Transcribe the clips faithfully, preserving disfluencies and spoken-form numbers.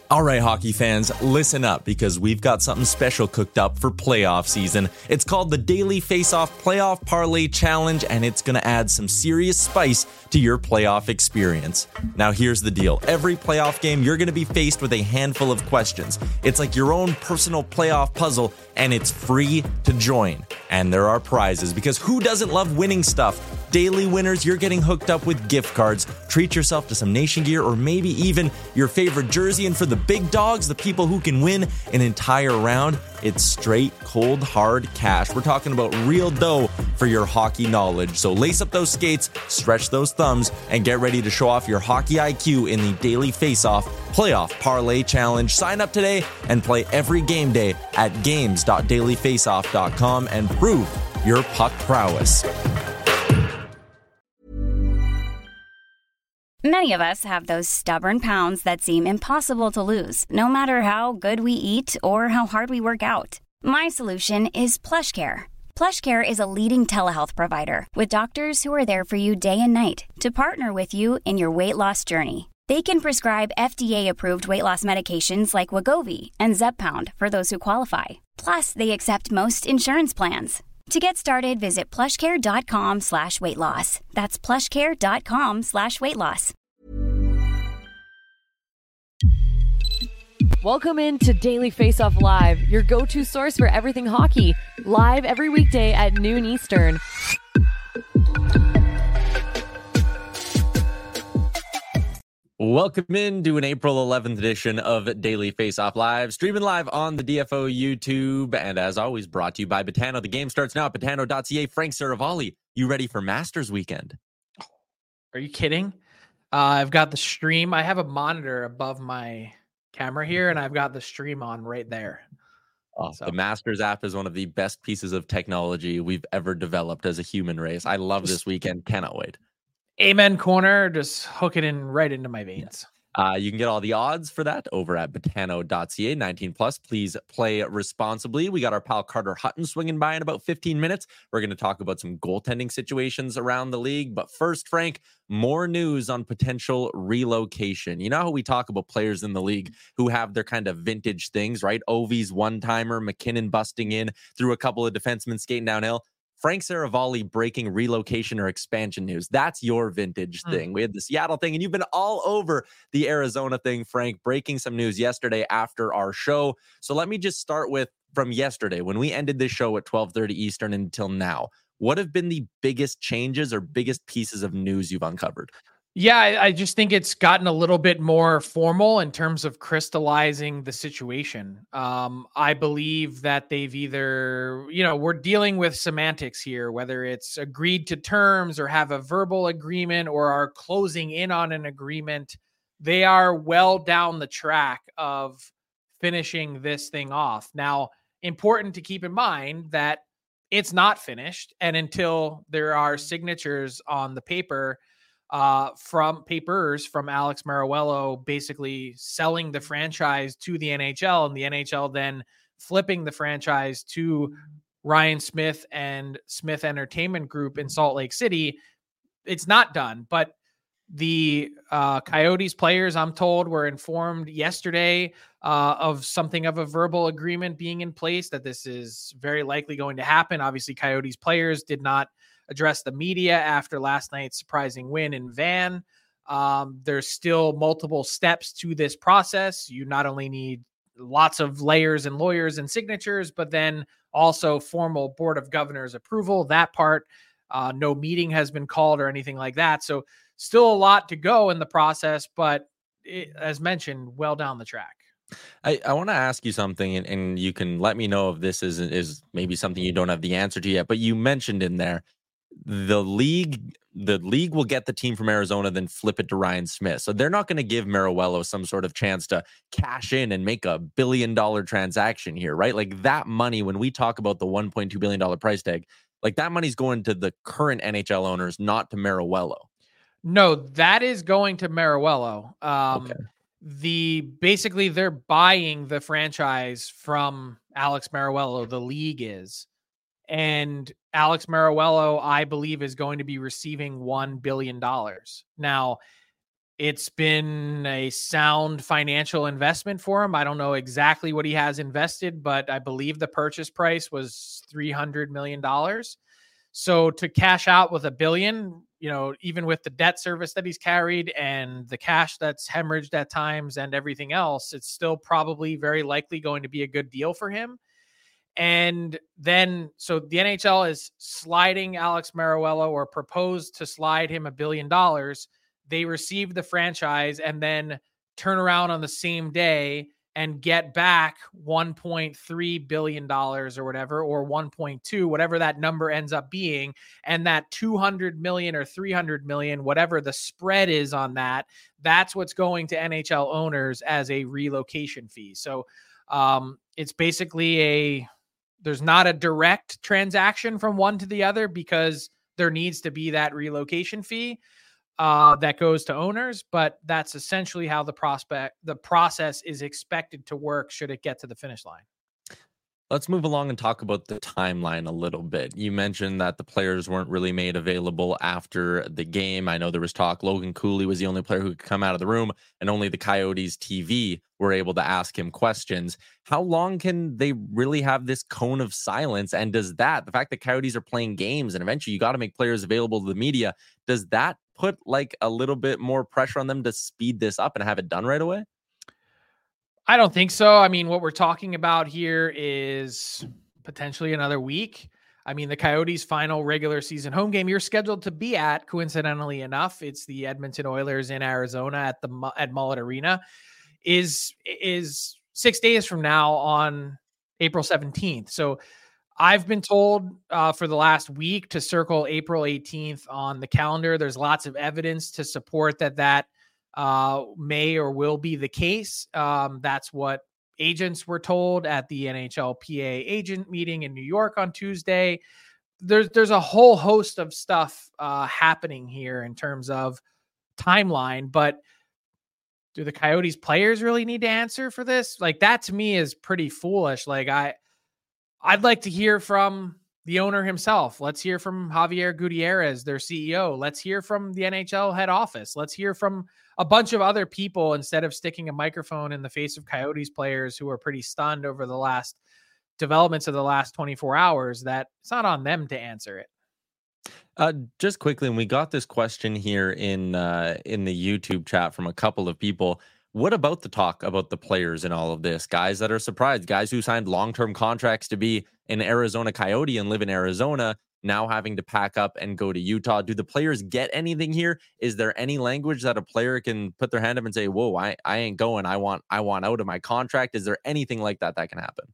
All right, hockey fans, listen up because we've got something special cooked up for playoff season. It's called the Daily Face-Off Playoff Parlay Challenge, and it's going to add some serious spice to your playoff experience. Now, here's the deal. Every playoff game, you're going to be faced with a handful of questions. It's like your own personal playoff puzzle, and it's free to join. And there are prizes, because who doesn't love winning stuff? Daily winners, you're getting hooked up with gift cards. Treat yourself to some Nation gear or maybe even your favorite jersey. And for the big dogs, the people who can win an entire round, it's straight, cold, hard cash. We're talking about real dough for your hockey knowledge. So lace up those skates, stretch those thumbs, and get ready to show off your hockey I Q in the Daily Face-Off Playoff Parlay Challenge. Sign up today and play every game day at games dot daily face off dot com and prove your puck prowess. Many of us have those stubborn pounds that seem impossible to lose, no matter how good we eat or how hard we work out. My solution is PlushCare. PlushCare is a leading telehealth provider with doctors who are there for you day and night to partner with you in your weight loss journey. They can prescribe F D A-approved weight loss medications like Wegovy and Zepbound for those who qualify. Plus, they accept most insurance plans. To get started, visit plushcare.com slash weight loss. That's plushcare.com slash weight loss. Welcome in to Daily Face-Off Live, your go-to source for everything hockey. Live every weekday at noon Eastern. Welcome in to an April eleventh edition of Daily Face-Off Live, streaming live on the D F O YouTube, and as always, brought to you by Betano. The game starts now at betano dot c a. Frank Saravalli, you ready for Masters weekend? Are you kidding? Uh, I've got the stream. I have a monitor above my camera here, and I've got the stream on right there. Oh, so. The Masters app is one of the best pieces of technology we've ever developed as a human race. I love Just, this weekend. Cannot wait. Amen corner. Just hook it in right into my veins. Uh, you can get all the odds for that over at betano dot c a. nineteen plus. Please play responsibly. We got our pal Carter Hutton swinging by in about fifteen minutes. We're going to talk about some goaltending situations around the league. But first, Frank, more news on potential relocation. You know how we talk about players in the league who have their kind of vintage things, right? Ovi's one-timer, McKinnon busting in through a couple of defensemen skating downhill. Frank Saravalli breaking relocation or expansion news. That's your vintage mm. thing. We had the Seattle thing, and you've been all over the Arizona thing, Frank, breaking some news yesterday after our show. So let me just start with from yesterday, when we ended this show at twelve thirty Eastern until now. What have been the biggest changes or biggest pieces of news you've uncovered? Yeah, I, I just think it's gotten a little bit more formal in terms of crystallizing the situation. Um, I believe that they've either, you know, we're dealing with semantics here, whether it's agreed to terms or have a verbal agreement or are closing in on an agreement. They are well down the track of finishing this thing off. Now, important to keep in mind that it's not finished. And until there are signatures on the paper, uh, from papers from Alex Maruello, basically selling the franchise to the N H L, and the N H L then flipping the franchise to Ryan Smith and Smith Entertainment Group in Salt Lake City. It's not done, but the uh, Coyotes players, I'm told, were informed yesterday uh, of something of a verbal agreement being in place, that this is very likely going to happen. Obviously, Coyotes players did not address the media after last night's surprising win in Van. Um, there's still multiple steps to this process. You not only need lots of layers and lawyers and signatures, but then also formal Board of Governors approval. That part, uh, no meeting has been called or anything like that. So still a lot to go in the process, but it, as mentioned, well down the track. I, I want to ask you something, and, and you can let me know if this is, is maybe something you don't have the answer to yet, but you mentioned in there, the league, the league will get the team from Arizona, then flip it to Ryan Smith. So they're not going to give Maruello some sort of chance to cash in and make a billion dollar transaction here, right? Like that money, when we talk about the one point two billion dollars price tag, like that money's going to the current N H L owners, not to Maruello. No, that is going to Maruello. Um, okay. The basically they're buying the franchise from Alex Maruello. The league is. And Alex Maruello, I believe, is going to be receiving one billion dollars. Now, It's been a sound financial investment for him. I don't know exactly what he has invested, but I believe the purchase price was three hundred million dollars. So to cash out with a billion, you know, even with the debt service that he's carried and the cash that's hemorrhaged at times and everything else, it's still probably very likely going to be a good deal for him. And then, so the N H L is sliding Alex Meruelo, or proposed to slide him a billion dollars. They receive the franchise and then turn around on the same day and get back one point three billion dollars or whatever, or one point two, whatever that number ends up being. And that two hundred million or three hundred million, whatever the spread is on that, that's what's going to N H L owners as a relocation fee. So um, it's basically a, there's not a direct transaction from one to the other because there needs to be that relocation fee uh, that goes to owners, but that's essentially how the prospect, the process is expected to work should it get to the finish line. Let's move along and talk about the timeline a little bit. You mentioned that the players weren't really made available after the game. I know there was talk Logan Cooley was the only player who could come out of the room, and only the Coyotes T V were able to ask him questions. How long can they really have this cone of silence? And does that, the fact that Coyotes are playing games and eventually you got to make players available to the media, does that put like a little bit more pressure on them to speed this up and have it done right away? I don't think so. I mean, what we're talking about here is potentially another week. I mean, the Coyotes' final regular season home game you're scheduled to be at, coincidentally enough, it's the Edmonton Oilers in Arizona at the at Mullet Arena, is is six days from now on April seventeenth. So I've been told uh, for the last week to circle April eighteenth on the calendar. There's lots of evidence to support that that uh, may or will be the case. Um, that's what agents were told at the N H L P A agent meeting in New York on Tuesday. There's there's a whole host of stuff uh, happening here in terms of timeline, but do the Coyotes players really need to answer for this? Like, that to me is pretty foolish. Like, I, I'd like to hear from the owner himself. Let's hear from Javier Gutierrez, their C E O. Let's hear from the N H L head office. Let's hear from a bunch of other people instead of sticking a microphone in the face of Coyotes players who are pretty stunned over the last developments of the last twenty-four hours, that it's not on them to answer it. Uh, just quickly, and we got this question here in uh, in the YouTube chat from a couple of people. What about the talk about the players in all of this? Guys that are surprised, guys who signed long-term contracts to be an Arizona Coyote and live in Arizona, now having to pack up and go to Utah. Do the players get anything here? Is there any language that a player can put their hand up and say, whoa, I, I ain't going. I want I want out of my contract. Is there anything like that that can happen?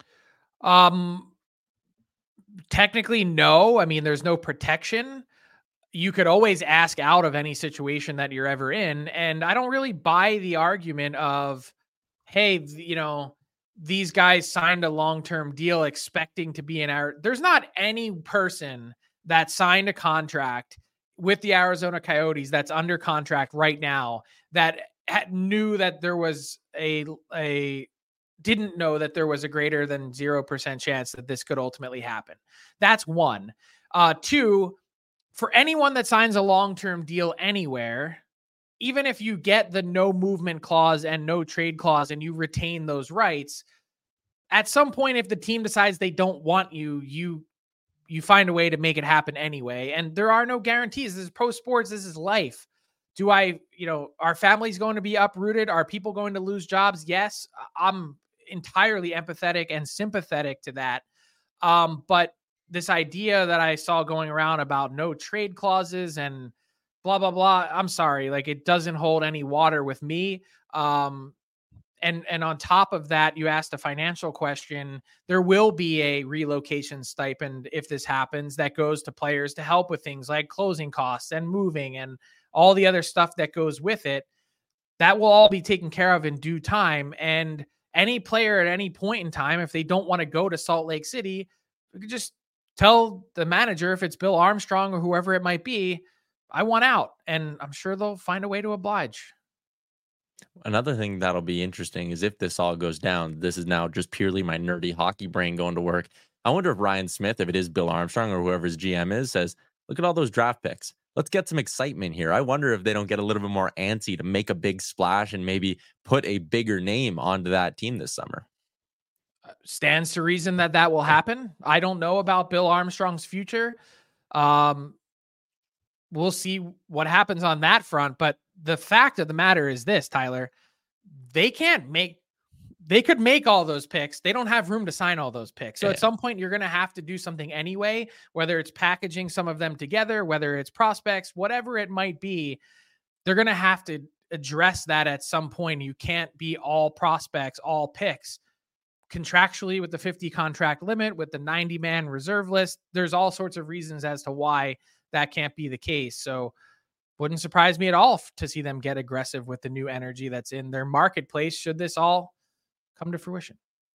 Um, technically, no. I mean, there's no protection. You could always ask out of any situation that you're ever in. And I don't really buy the argument of, hey, you know, these guys signed a long-term deal expecting to be in our, there's not any person that signed a contract with the Arizona Coyotes that's under contract right now that knew that there was a, a, didn't know that there was a greater than zero percent chance that this could ultimately happen. That's one. Uh, two, for anyone that signs a long-term deal anywhere, even if you get the no movement clause and no trade clause and you retain those rights, at some point, if the team decides they don't want you, you, you find a way to make it happen anyway. And there are no guarantees. This is pro sports. This is life. Do I, you know, are families going to be uprooted? Are people going to lose jobs? Yes. I'm entirely empathetic and sympathetic to that. Um, but this idea that I saw going around about no trade clauses and blah, blah, blah. I'm sorry. Like, it doesn't hold any water with me. Um, and, and on top of that, you asked a financial question. There will be a relocation stipend if this happens that goes to players to help with things like closing costs and moving and all the other stuff that goes with it. That will all be taken care of in due time. And any player at any point in time, if they don't want to go to Salt Lake City, we could just tell the manager, if it's Bill Armstrong or whoever it might be, I want out. And I'm sure they'll find a way to oblige. Another thing that'll be interesting is if this all goes down, this is now just purely my nerdy hockey brain going to work. I wonder if Ryan Smith, if it is Bill Armstrong or whoever his G M is, says, look at all those draft picks. let's get some excitement here. I wonder if they don't get a little bit more antsy to make a big splash and maybe put a bigger name onto that team this summer. Stands to reason that that will happen. I don't know about Bill Armstrong's future. Um, we'll see what happens on that front. But the fact of the matter is this, Tyler, they can't make, they could make all those picks. They don't have room to sign all those picks. So yeah. At some point you're going to have to do something anyway, whether it's packaging some of them together, whether it's prospects, whatever it might be, they're going to have to address that at some point. You can't be all prospects, all picks. Contractually with the fifty contract limit, with the ninety man reserve list, there's all sorts of reasons as to why that can't be the case. So wouldn't surprise me at all to see them get aggressive with the new energy that's in their marketplace, should this all come to fruition.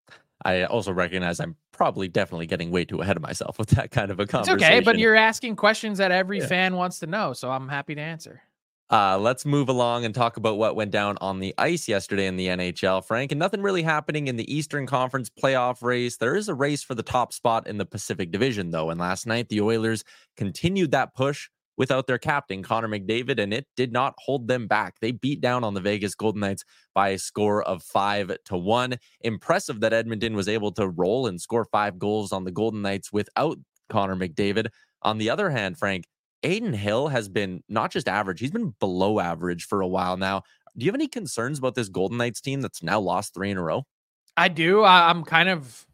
I also recognize I'm probably definitely getting way too ahead of myself with that kind of a conversation. It's okay, but you're asking questions that every yeah. fan wants to know, so I'm happy to answer. Uh, let's move along and talk about what went down on the ice yesterday in the N H L, Frank. And nothing really happening in the Eastern Conference playoff race. There is a race for the top spot in the Pacific Division, though. And last night, the Oilers continued that push without their captain, Connor McDavid, and it did not hold them back. They beat down on the Vegas Golden Knights by a score of five to one. Impressive that Edmonton was able to roll and score five goals on the Golden Knights without Connor McDavid. On the other hand, Frank, Adin Hill has been not just average, he's been below average for a while now. Do you have any concerns about this Golden Knights team that's now lost three in a row? I do. I'm kind of,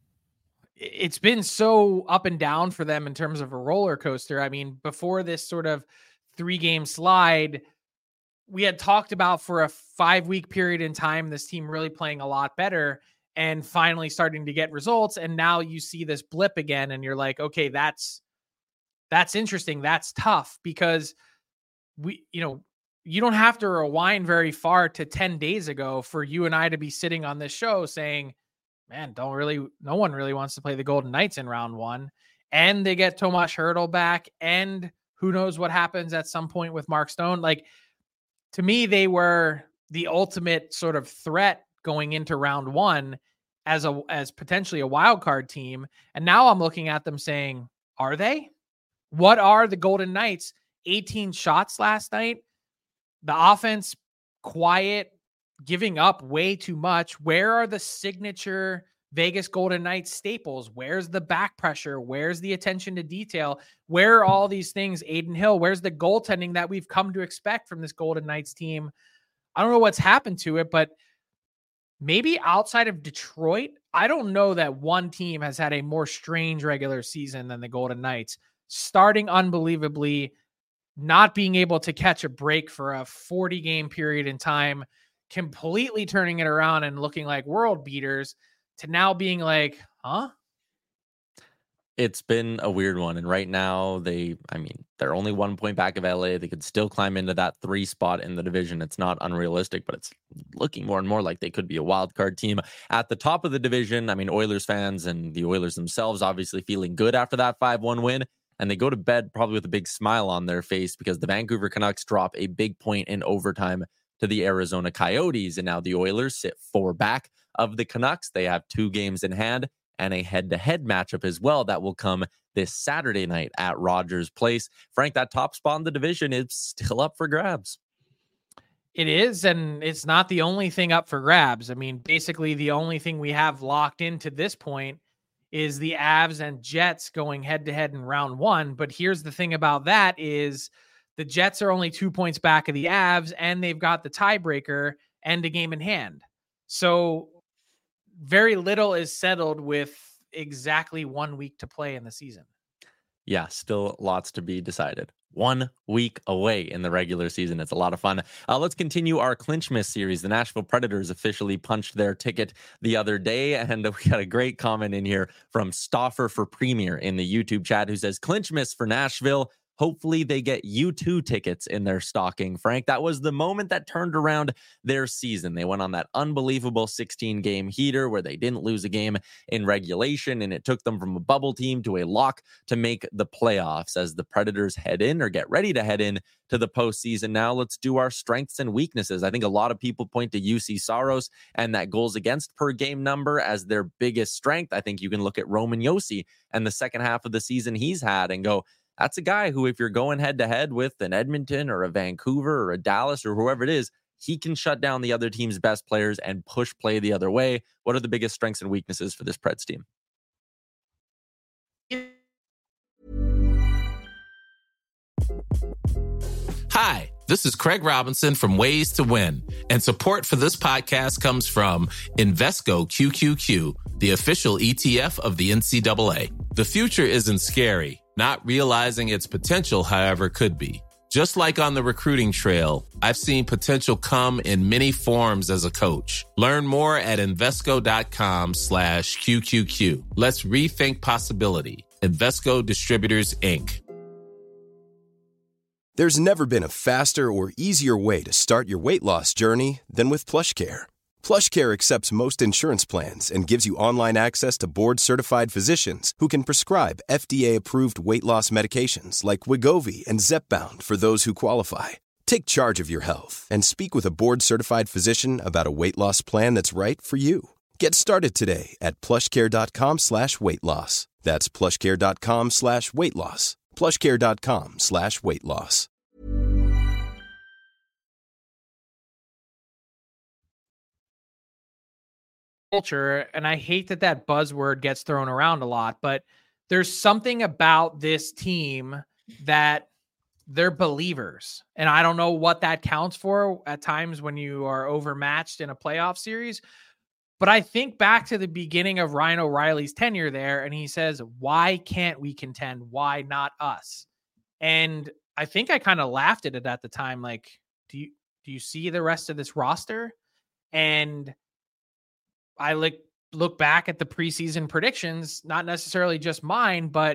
it's been so up and down for them in terms of a roller coaster. I mean, before this sort of three game slide, we had talked about for a five week period in time, this team really playing a lot better and finally starting to get results. And now you see this blip again and you're like, okay, that's, That's interesting. That's tough because we, you know, you don't have to rewind very far to ten days ago for you and I to be sitting on this show saying, man, don't really, no one really wants to play the Golden Knights in round one. And they get Tomas Hertl back. And who knows what happens at some point with Mark Stone. Like, to me, they were the ultimate sort of threat going into round one as a, as potentially a wild card team. And now I'm looking at them saying, are they? What are the Golden Knights? eighteen shots last night. The offense, quiet, giving up way too much. Where are the signature Vegas Golden Knights staples? Where's the back pressure? Where's the attention to detail? Where are all these things? Adin Hill, where's the goaltending that we've come to expect from this Golden Knights team? I don't know what's happened to it, but maybe outside of Detroit, I don't know that one team has had a more strange regular season than the Golden Knights. Starting unbelievably, not being able to catch a break for a forty game period in time, completely turning it around and looking like world beaters, to now being like, huh? It's been a weird one. And right now they, I mean, they're only one point back of L A. They could still climb into that three spot in the division. It's not unrealistic, but it's looking more and more like they could be a wild card team at the top of the division. I mean, Oilers fans and the Oilers themselves obviously feeling good after that five one win. And they go to bed probably with a big smile on their face because the Vancouver Canucks drop a big point in overtime to the Arizona Coyotes. And now the Oilers sit four back of the Canucks. They have two games in hand and a head-to-head matchup as well that will come this Saturday night at Rogers Place. Frank, that top spot in the division is still up for grabs. It is, and it's not the only thing up for grabs. I mean, basically the only thing we have locked into this point is the Avs and Jets going head-to-head in round one. But here's the thing about that is the Jets are only two points back of the Avs, and they've got the tiebreaker and a game in hand. So very little is settled with exactly one week to play in the season. Yeah, still lots to be decided. One week away in the regular season. It's a lot of fun. Uh, let's continue our Clinch Miss series. The Nashville Predators officially punched their ticket the other day, and we got a great comment in here from Stauffer for Premier in the YouTube chat who says, Clinch Miss for Nashville. Hopefully they get U two tickets in their stocking, Frank. That was the moment that turned around their season. They went on that unbelievable sixteen game heater where they didn't lose a game in regulation, and it took them from a bubble team to a lock to make the playoffs as the Predators head in or get ready to head in to the postseason. Now let's do our strengths and weaknesses. I think a lot of people point to U C Saros and that goals against per game number as their biggest strength. I think you can look at Roman Josi and the second half of the season he's had and go, That's a guy who, if you're going head to head with an Edmonton or a Vancouver or a Dallas or whoever it is, he can shut down the other team's best players and push play the other way. What are the biggest strengths and weaknesses for this Preds team? Hi, this is Craig Robinson from Ways to Win, and support for this podcast comes from Invesco Q Q Q, the official E T F of the N C double A. The future isn't scary. Not realizing its potential, however, could be. Just like on the recruiting trail, I've seen potential come in many forms as a coach. Learn more at Invesco.com slash QQQ. Let's rethink possibility. Invesco Distributors, Incorporated. There's never been a faster or easier way to start your weight loss journey than with PlushCare. PlushCare accepts most insurance plans and gives you online access to board-certified physicians who can prescribe F D A-approved weight loss medications like Wegovy and Zepbound for those who qualify. Take charge of your health and speak with a board-certified physician about a weight loss plan that's right for you. Get started today at plushcare.com slash weight loss. That's plushcare.com slash weight loss. plushcare.com slash weight loss. Culture, and I hate that that buzzword gets thrown around a lot, but there's something about this team that they're believers, and I don't know what that counts for at times when you are overmatched in a playoff series. But I think back to the beginning of Ryan O'Reilly's tenure there, and he says, why can't we contend? Why not us? And I think I kind of laughed at it at the time. Like, do you, do you see the rest of this roster? And I like look back at the preseason predictions, not necessarily just mine, but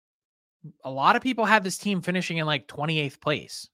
a lot of people had this team finishing in like twenty-eighth place.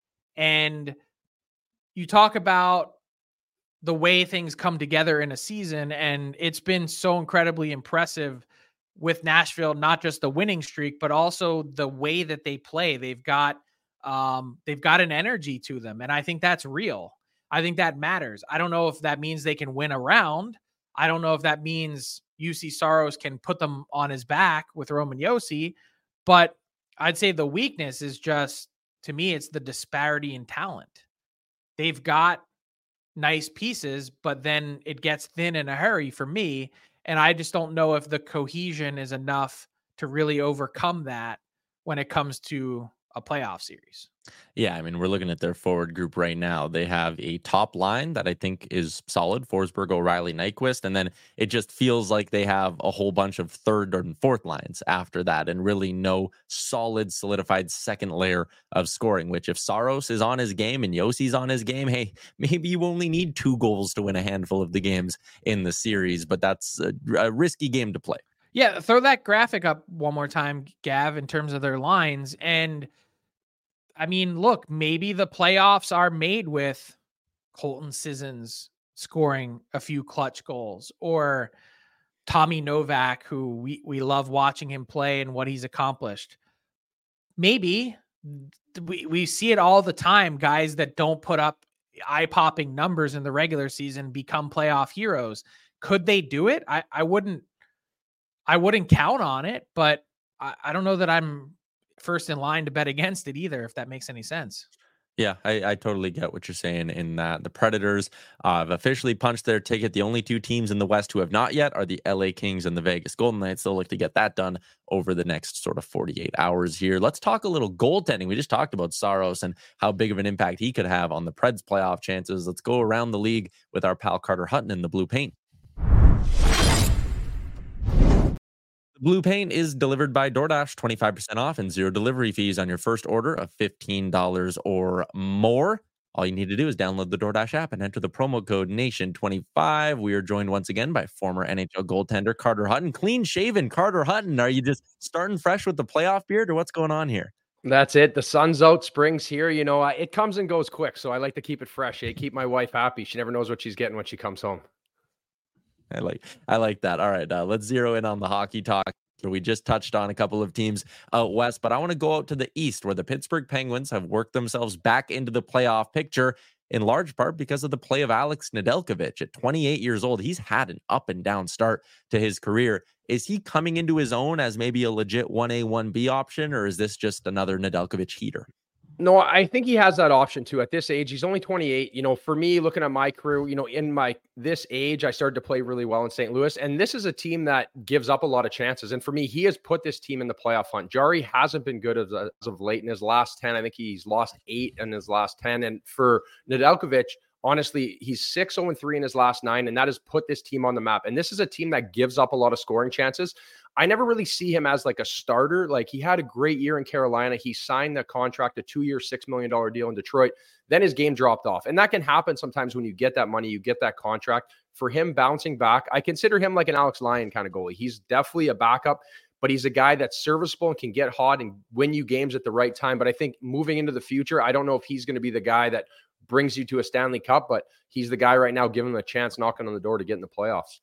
And you talk about the way things come together in a season, and it's been so incredibly impressive with Nashville, not just the winning streak, but also the way that they play. They've got, um, they've got an energy to them. And I think that's real. I think that matters. I don't know if that means they can win a round. I don't know if that means U C Saros can put them on his back with Roman Josi, but I'd say the weakness is just, to me, it's the disparity in talent. They've got nice pieces, but then it gets thin in a hurry for me. And I just don't know if the cohesion is enough to really overcome that when it comes to a playoff series. Yeah, I mean, we're looking at their forward group right now. They have a top line that I think is solid: Forsberg, O'Reilly, Nyquist, and then it just feels like they have a whole bunch of third and fourth lines after that, and really no solid, solidified second layer of scoring, which if Saros is on his game and Josi's on his game, hey, maybe you only need two goals to win a handful of the games in the series, but that's a, a risky game to play. Yeah, throw that graphic up one more time, Gav, in terms of their lines. And I mean, look, maybe the playoffs are made with Colton Sissons scoring a few clutch goals, or Tommy Novak, who we, we love watching him play and what he's accomplished. Maybe we, we see it all the time. Guys that don't put up eye-popping numbers in the regular season become playoff heroes. Could they do it? I, I wouldn't, I wouldn't count on it, but I, I don't know that I'm first in line to bet against it either, if that makes any sense. Yeah, I, I totally get what you're saying in that the Predators uh, have officially punched their ticket. The only two teams in the West who have not yet are the L A Kings and the Vegas Golden Knights. They'll look to get that done over the next sort of forty-eight hours here. Let's talk a little goaltending. We just talked about Saros and how big of an impact he could have on the Preds playoff chances. Let's go around the league with our pal Carter Hutton in the blue paint. Blue Paint is delivered by DoorDash, twenty-five percent off and zero delivery fees on your first order of fifteen dollars or more. All you need to do is download the DoorDash app and enter the promo code nation twenty-five. We are joined once again by former N H L goaltender Carter Hutton. Clean shaven Carter Hutton. Are you just starting fresh with the playoff beard, or what's going on here? That's it. The sun's out, spring's here. You know, it comes and goes quick, so I like to keep it fresh. I keep my wife happy. She never knows what she's getting when she comes home. I like I like that. All right, uh, let's zero in on the hockey talk. We just touched on a couple of teams out west, but I want to go out to the east, where the Pittsburgh Penguins have worked themselves back into the playoff picture. in large part because of the play of Alex Nedeljkovic. At twenty-eight years old, he's had an up and down start to his career. Is he coming into his own as maybe a legit one A, one B option, or is this just another Nedeljkovic heater? No, I think he has that option too. At this age, he's only twenty-eight. You know, for me, looking at my career, you know, in my this age, I started to play really well in Saint Louis. And this is a team that gives up a lot of chances. And for me, he has put this team in the playoff hunt. Jarry hasn't been good as, as of late in his last ten. I think he's lost eight in his last ten. And for Nedeljkovic, honestly, he's six oh three in his last nine, and that has put this team on the map. And this is a team that gives up a lot of scoring chances. I never really see him as like a starter. Like, he had a great year in Carolina. He signed the contract, a two-year, six million dollars deal in Detroit. Then his game dropped off. And that can happen sometimes when you get that money, you get that contract. For him bouncing back, I consider him like an Alex Lyon kind of goalie. He's definitely a backup, but he's a guy that's serviceable and can get hot and win you games at the right time. But I think moving into the future, I don't know if he's going to be the guy that brings you to a Stanley Cup, but he's the guy right now, giving him a chance, knocking on the door to get in the playoffs.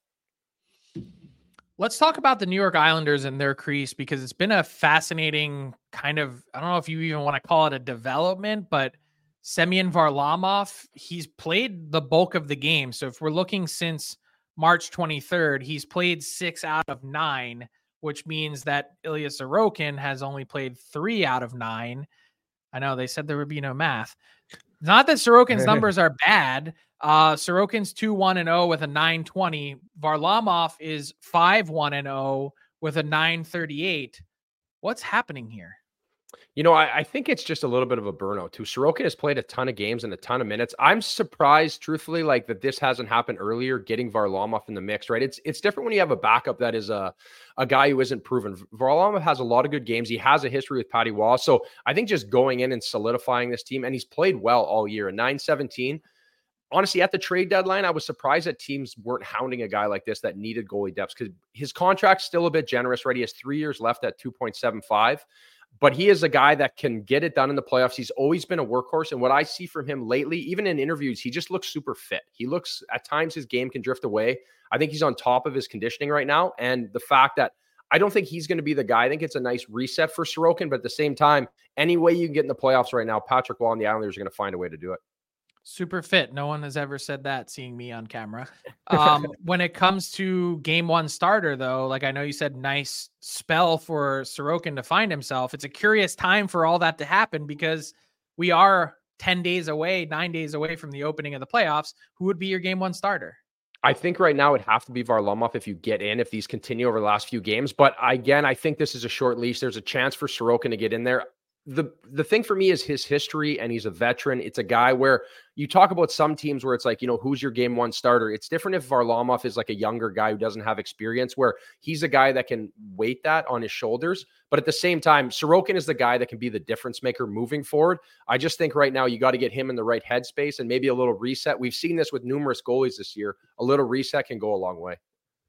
Let's talk about the New York Islanders and their crease, because it's been a fascinating kind of, I don't know if you even want to call it a development, but Semyon Varlamov, he's played the bulk of the game. So if we're looking since March twenty-third, he's played six out of nine, which means that Ilya Sorokin has only played three out of nine. I know they said there would be no math. Not that Sorokin's numbers are bad. Uh, Sorokin's two one and oh with a nine twenty. Varlamov is five one and oh with a nine thirty-eight. What's happening here? You know, I, I think it's just a little bit of a burnout too. Sorokin has played a ton of games and a ton of minutes. I'm surprised, truthfully, like that this hasn't happened earlier, getting Varlamov in the mix, right? It's it's different when you have a backup that is a, a guy who isn't proven. Varlamov has a lot of good games. He has a history with Patty Waugh. So I think just going in and solidifying this team, and he's played well all year. A nine seventeen. Honestly, at the trade deadline, I was surprised that teams weren't hounding a guy like this that needed goalie depth, because his contract's still a bit generous, right? He has three years left at two point seven five. But he is a guy that can get it done in the playoffs. He's always been a workhorse. And what I see from him lately, even in interviews, he just looks super fit. He looks, at times his game can drift away. I think he's on top of his conditioning right now. And the fact that I don't think he's going to be the guy. I think it's a nice reset for Sorokin. But at the same time, any way you can get in the playoffs right now, Patrick Waugh and the Islanders are going to find a way to do it. Super fit. No one has ever said that, seeing me on camera. Um, when it comes to game one starter, though, like I know you said, nice spell for Sorokin to find himself. It's a curious time for all that to happen, because we are ten days away, nine days away from the opening of the playoffs. Who would be your game one starter? I think right now it'd have to be Varlamov if you get in, if these continue over the last few games. But again, I think this is a short leash. There's a chance for Sorokin to get in there. The the thing for me is his history, and he's a veteran. It's a guy where you talk about some teams where it's like, you know, who's your game one starter? It's different if Varlamov is like a younger guy who doesn't have experience, where he's a guy that can weight that on his shoulders. But at the same time, Sorokin is the guy that can be the difference maker moving forward. I just think right now you got to get him in the right headspace and maybe a little reset. We've seen this with numerous goalies this year. A little reset can go a long way.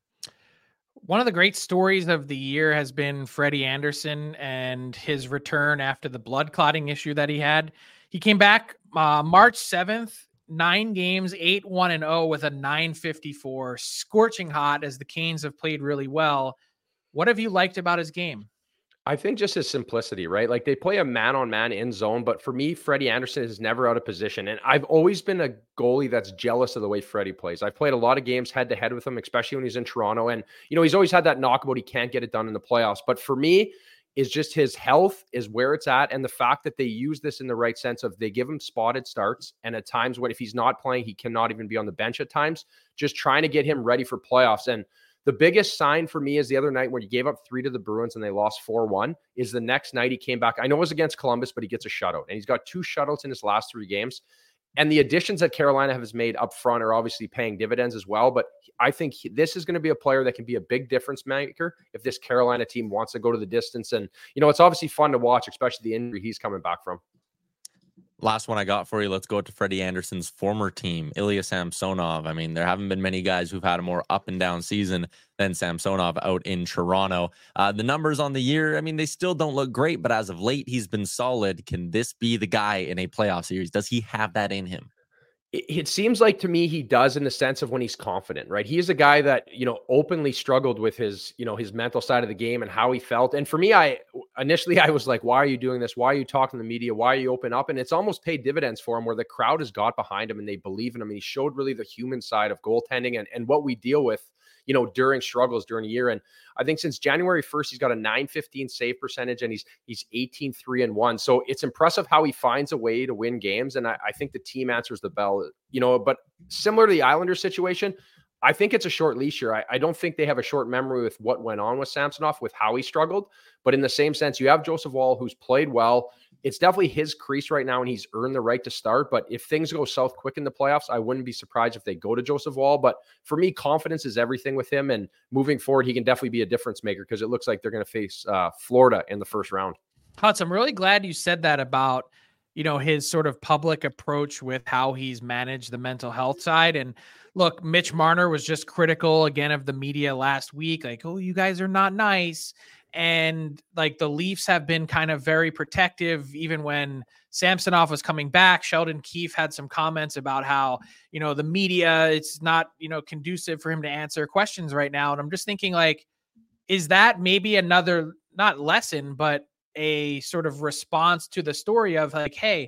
One of the great stories of the year has been Freddie Andersen and his return after the blood clotting issue that he had. He came back uh, March seventh, nine games, eight one and oh with a nine fifty-four, scorching hot, as the Canes have played really well. What have you liked about his game? I think just his simplicity, right? Like, they play a man-on-man in zone, but for me, Freddie Andersen is never out of position. And I've always been a goalie that's jealous of the way Freddie plays. I've played a lot of games head-to-head with him, especially when he's in Toronto. And, you know, he's always had that knock about he can't get it done in the playoffs. But for me, is just his health is where it's at. And the fact that they use this in the right sense of they give him spotted starts. And at times, what if he's not playing, he cannot even be on the bench at times, just trying to get him ready for playoffs. And the biggest sign for me is the other night when he gave up three to the Bruins and they lost four one, is the next night he came back. I know it was against Columbus, but he gets a shutout. And he's got two shutouts in his last three games. And the additions that Carolina has made up front are obviously paying dividends as well. But I think he, this is going to be a player that can be a big difference maker if this Carolina team wants to go to the distance. And, you know, it's obviously fun to watch, especially the injury he's coming back from. Last one I got for you. Let's go to Freddie Andersen's former team, Ilya Samsonov. I mean, there haven't been many guys who've had a more up and down season than Samsonov out in Toronto. Uh, the numbers on the year, I mean, they still don't look great, but as of late, he's been solid. Can this be the guy in a playoff series? Does he have that in him? It seems like to me he does, in the sense of when he's confident, right? He is a guy that, you know, openly struggled with his, you know, his mental side of the game and how he felt. And for me, I, initially I was like, why are you doing this? Why are you talking to the media? Why are you open up? And it's almost paid dividends for him, where the crowd has got behind him and they believe in him. And he showed really the human side of goaltending and, and what we deal with, you know, during struggles during a year. And I think since January first, he's got a nine fifteen save percentage, and he's he's eighteen three and one. So it's impressive how he finds a way to win games. And I, I think the team answers the bell, you know, but similar to the Islanders situation, I think it's a short leash here. I, I don't think they have a short memory with what went on with Samsonov, with how he struggled. But in the same sense, you have Joseph Woll, who's played well. It's definitely his crease right now, and he's earned the right to start. But if things go south quick in the playoffs, I wouldn't be surprised if they go to Joseph Woll. But for me, confidence is everything with him. And moving forward, he can definitely be a difference maker, because it looks like they're going to face uh, Florida in the first round. Hutz, I'm really glad you said that about, you know, his sort of public approach with how he's managed the mental health side. And look, Mitch Marner was just critical again of the media last week. Like, oh, you guys are not nice. And like the Leafs have been kind of very protective. Even when Samsonov was coming back, Sheldon Keefe had some comments about how, you know, the media, it's not, you know, conducive for him to answer questions right now. And I'm just thinking, like, is that maybe another, not lesson, but a sort of response to the story of like, hey,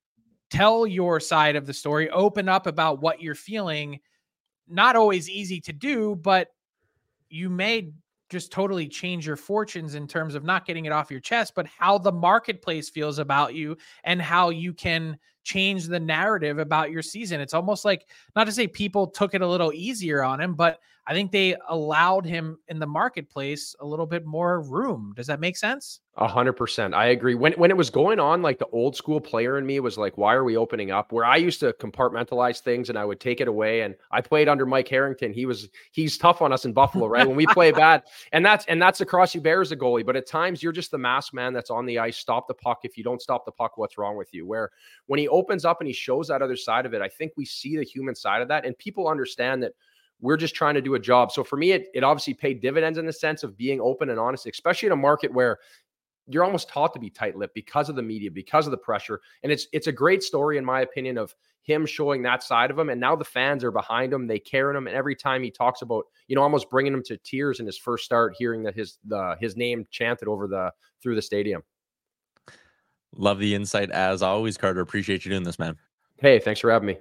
tell your side of the story, open up about what you're feeling. Not always easy to do, but you may just totally change your fortunes in terms of not getting it off your chest, but how the marketplace feels about you and how you can change the narrative about your season. It's almost like, not to say people took it a little easier on him, but I think they allowed him in the marketplace a little bit more room. Does that make sense? A hundred percent. I agree. When, when it was going on, like the old school player in me was like, why are we opening up? Where I used to compartmentalize things and I would take it away. And I played under Mike Harrington. He was, he's tough on us in Buffalo, right? When we play bad, and that's, and that's across you bear as a goalie. But at times you're just the masked man that's on the ice. Stop the puck. If you don't stop the puck, what's wrong with you? Where when he opens up and he shows that other side of it, I think we see the human side of that, and people understand that we're just trying to do a job. So for me, it, it obviously paid dividends in the sense of being open and honest, especially in a market where you're almost taught to be tight-lipped because of the media, because of the pressure. And it's it's a great story, in my opinion, of him showing that side of him. And now the fans are behind him. They care in him. And every time he talks about, you know, almost bringing him to tears in his first start, hearing that his the his name chanted over the through the stadium. Love the insight as always, Carter. Appreciate you doing this, man. Hey, thanks for having me.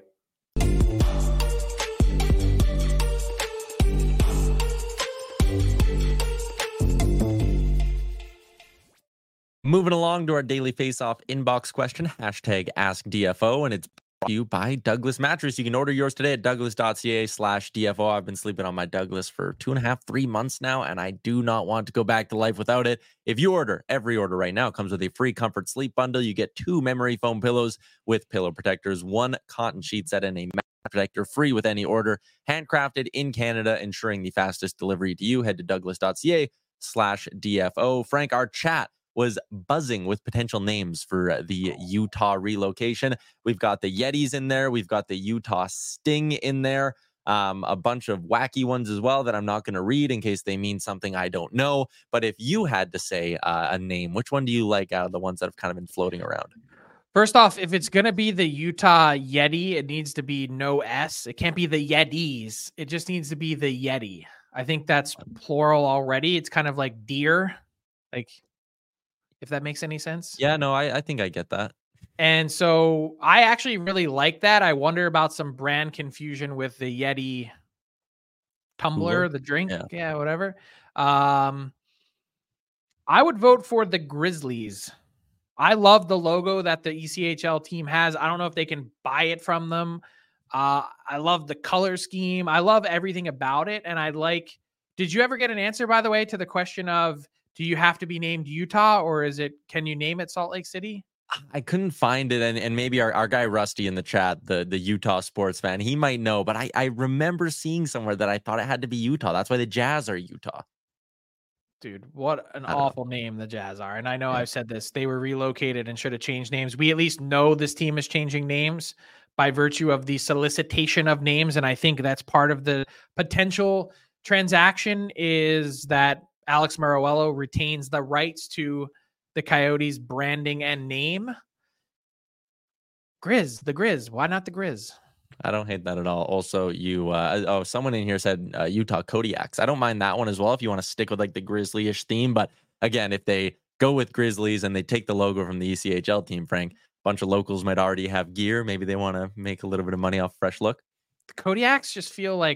Moving along to our daily face-off inbox question, hashtag Ask D F O, and it's brought to you by Douglas Mattress. You can order yours today at douglas.ca slash DFO. I've been sleeping on my Douglas for two and a half, three months now, and I do not want to go back to life without it. If you order, every order right now comes with a free comfort sleep bundle. You get two memory foam pillows with pillow protectors, one cotton sheet set, and a mattress protector free with any order. Handcrafted in Canada, ensuring the fastest delivery to you. Head to douglas.ca slash DFO. Frank, our chat was buzzing with potential names for the Utah relocation. We've got the Yetis in there. We've got the Utah Sting in there. Um, a bunch of wacky ones as well that I'm not going to read in case they mean something I don't know. But if you had to say uh, a name, which one do you like out of the ones that have kind of been floating around? First off, if it's going to be the Utah Yeti, it needs to be no S. It can't be the Yetis. It just needs to be the Yeti. I think that's plural already. It's kind of like deer. Like, if that makes any sense. Yeah, no, I, I think I get that. And so I actually really like that. I wonder about some brand confusion with the Yeti tumbler, the drink. Yeah, yeah whatever. Um, I would vote for the Grizzlies. I love the logo that the E C H L team has. I don't know if they can buy it from them. Uh, I love the color scheme. I love everything about it. And I like, did you ever get an answer, by the way, to the question of, do you have to be named Utah, or is it, can you name it Salt Lake City? I couldn't find it. And, and maybe our, our guy Rusty in the chat, the, the Utah sports fan, he might know, but I, I remember seeing somewhere that I thought it had to be Utah. That's why the Jazz are Utah. Dude, what an awful know. name the Jazz are. And I know yeah. I've said this, they were relocated and should have changed names. We at least know this team is changing names by virtue of the solicitation of names. And I think that's part of the potential transaction, is that Alex Meruelo retains the rights to the Coyotes branding and name. Grizz, the Grizz. Why not the Grizz? I don't hate that at all. Also, you, uh, oh, someone in here said uh, Utah Kodiaks. I don't mind that one as well if you want to stick with like the Grizzly-ish theme. But again, if they go with Grizzlies and they take the logo from the E C H L team, Frank, a bunch of locals might already have gear. Maybe they want to make a little bit of money off fresh look. The Kodiaks just feel like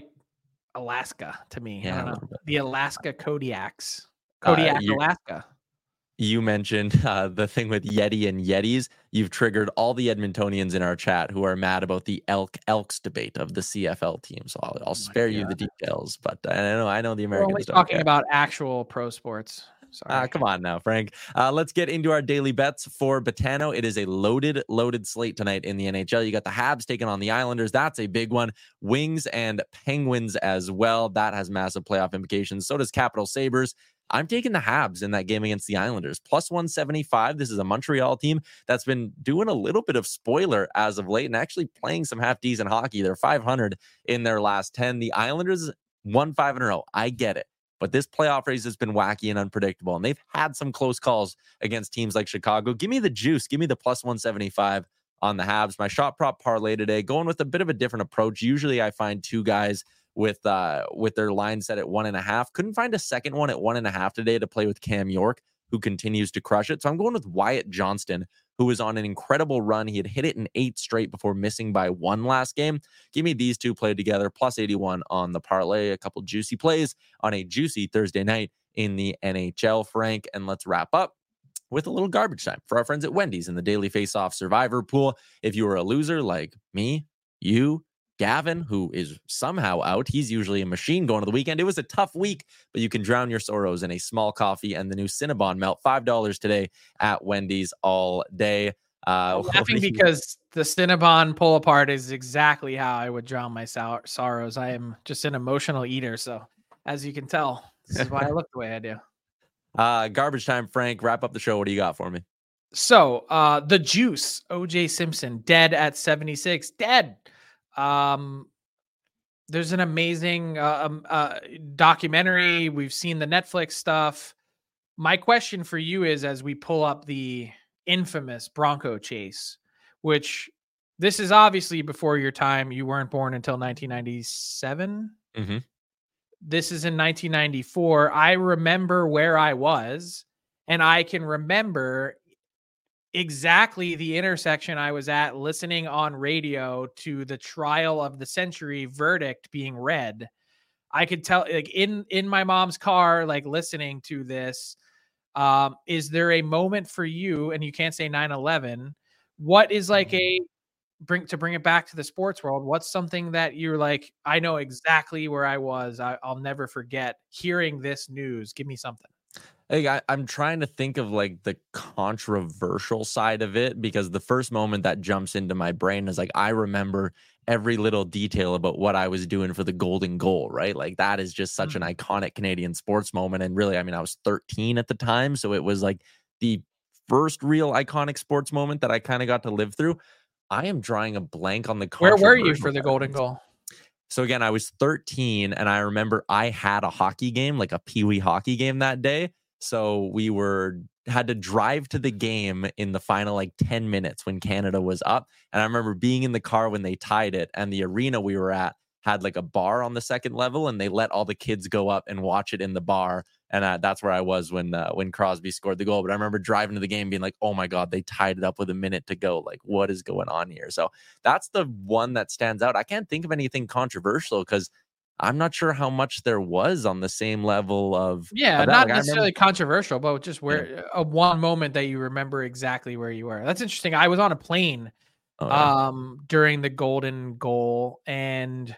Alaska to me. Yeah, I don't know. The Alaska Kodiaks. Kodiak, uh, Alaska. You mentioned uh, the thing with Yeti and Yetis. You've triggered all the Edmontonians in our chat who are mad about the Elk Elks debate of the C F L team. So I'll, I'll oh spare God. you the details, but I know I know the Americans. We're only talking care. about actual pro sports. Sorry. Uh, come on now, Frank. Uh, let's get into our daily bets for Betano. It is a loaded, loaded slate tonight in the N H L. You got the Habs taking on the Islanders. That's a big one. Wings and Penguins as well. That has massive playoff implications. So does Capital Sabres. I'm taking the Habs in that game against the Islanders. Plus one seventy-five. This is a Montreal team that's been doing a little bit of spoiler as of late and actually playing some half-decent hockey. They're five hundred in their last ten. The Islanders won five in a row. I get it. But this playoff race has been wacky and unpredictable, and they've had some close calls against teams like Chicago. Give me the juice. Give me the plus one seventy-five on the Habs. My shot prop parlay today, going with a bit of a different approach. Usually I find two guys with uh, with their line set at one and a half. Couldn't find a second one at one and a half today to play with Cam York, who continues to crush it. So I'm going with Wyatt Johnston, who was on an incredible run. He had hit it in eight straight before missing by one last game. Give me these two played together, plus eighty-one on the parlay. A couple juicy plays on a juicy Thursday night in the N H L, Frank. And let's wrap up with a little garbage time for our friends at Wendy's in the Daily Face-Off Survivor Pool. If you were a loser like me, you, Gavin, who is somehow out. He's usually a machine going to the weekend. It was a tough week, but you can drown your sorrows in a small coffee and the new Cinnabon Melt. five dollars today at Wendy's all day. Uh, I'm laughing because the Cinnabon pull apart is exactly how I would drown my sor- sorrows. I am just an emotional eater. So as you can tell, this is why I look the way I do. Uh, garbage time, Frank. Wrap up the show. What do you got for me? So uh, the juice, O J Simpson, dead at seventy-six. Dead. Um, there's an amazing uh, um, uh, documentary. We've seen the Netflix stuff. My question for you is, as we pull up the infamous Bronco chase, which this is obviously before your time. You weren't born until nineteen ninety-seven. Mm-hmm. This is in nineteen ninety-four. I remember where I was, and I can remember exactly the intersection I was at listening on radio to the trial of the century verdict being read. I could tell, like in, in my mom's car, like listening to this. Um, is there a moment for you, and you can't say nine eleven, what is like a bring to bring it back to the sports world? What's something that you're like, I know exactly where I was. I, I'll never forget hearing this news. Give me something. Hey, I, I'm trying to think of like the controversial side of it, because the first moment that jumps into my brain is like, I remember every little detail about what I was doing for the golden goal, right? Like that is just such mm-hmm. an iconic Canadian sports moment. And really, I mean, I was thirteen at the time. So it was like the first real iconic sports moment that I kind of got to live through. I am drawing a blank on the Where were you for the golden goal? So again, I was thirteen, and I remember I had a hockey game, like a peewee hockey game that day. So we were had to drive to the game in the final like ten minutes when Canada was up. And I remember being in the car when they tied it, and the arena we were at had like a bar on the second level, and they let all the kids go up and watch it in the bar. And uh, that's where I was when uh, when Crosby scored the goal. But I remember driving to the game being like, oh my God, they tied it up with a minute to go. Like, what is going on here? So that's the one that stands out. I can't think of anything controversial because I'm not sure how much there was on the same level of. Yeah, of not like, necessarily controversial, but just where yeah. a one moment that you remember exactly where you were. That's interesting. I was on a plane oh, yeah. um, during the golden goal, and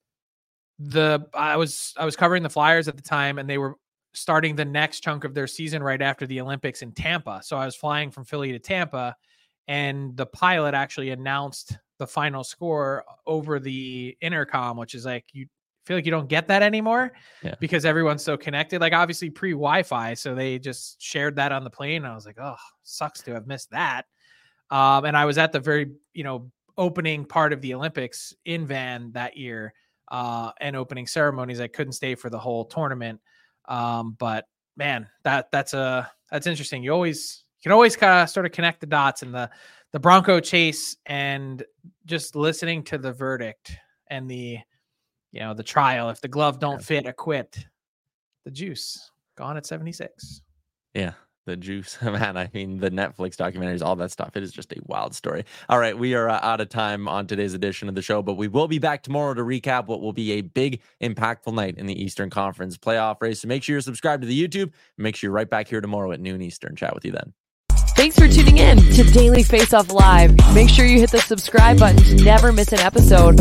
the I was I was covering the Flyers at the time, and they were starting the next chunk of their season right after the Olympics in Tampa. So I was flying from Philly to Tampa, and the pilot actually announced the final score over the intercom, which is like, you feel like you don't get that anymore yeah. because everyone's so connected, like obviously pre Wi-Fi. So they just shared that on the plane. I was like, oh, sucks to have missed that. Um, and I was at the very, you know, opening part of the Olympics in Van that year uh, and opening ceremonies. I couldn't stay for the whole tournament. Um, but man, that that's a, that's interesting. You always, you can always kind of sort of connect the dots, and the, the Bronco chase and just listening to the verdict and the, you know, the trial. If the glove don't fit, acquit. The juice gone at seventy-six. Yeah. the juice, man. I mean, the Netflix documentaries, all that stuff. It is just a wild story. All right, we are uh, out of time on today's edition of the show, but we will be back tomorrow to recap what will be a big, impactful night in the Eastern Conference playoff race. So make sure you're subscribed to the YouTube. Make sure you're right back here tomorrow at noon Eastern. Chat with you then. Thanks for tuning in to Daily Face-Off Live. Make sure you hit the subscribe button to never miss an episode.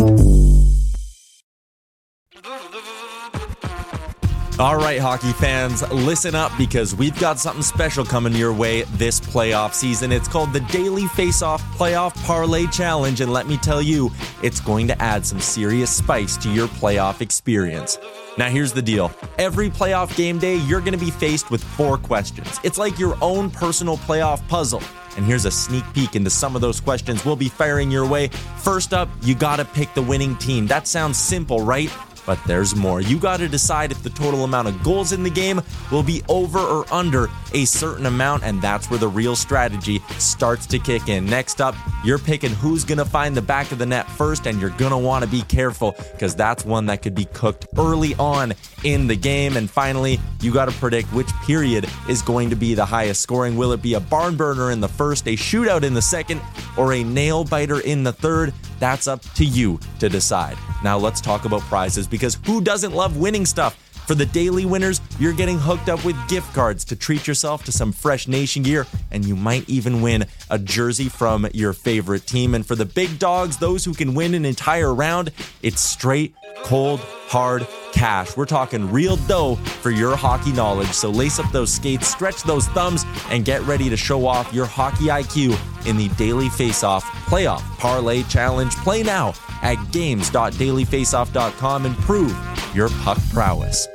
All right, hockey fans, listen up because we've got something special coming your way this playoff season. It's called the Daily Face-Off Playoff Parlay Challenge, and let me tell you, it's going to add some serious spice to your playoff experience. Now, here's the deal. Every playoff game day, you're going to be faced with four questions. It's like your own personal playoff puzzle. And here's a sneak peek into some of those questions we'll be firing your way. First up, you got to pick the winning team. That sounds simple, right? But there's more. You got to decide if the total amount of goals in the game will be over or under a certain amount, and that's where the real strategy starts to kick in. Next up, you're picking who's going to find the back of the net first, and you're going to want to be careful because that's one that could be cooked early on in the game. And finally, you got to predict which period is going to be the highest scoring. Will it be a barn burner in the first, a shootout in the second, or a nail biter in the third? That's up to you to decide. Now let's talk about prizes, because who doesn't love winning stuff? For the daily winners, you're getting hooked up with gift cards to treat yourself to some fresh Nation gear, and you might even win a jersey from your favorite team. And for the big dogs, those who can win an entire round, it's straight, cold, hard cash. We're talking real dough for your hockey knowledge. So lace up those skates, stretch those thumbs, and get ready to show off your hockey I Q in the Daily Face-Off Playoff Parlay Challenge. Play now at games dot daily face off dot com and prove your puck prowess.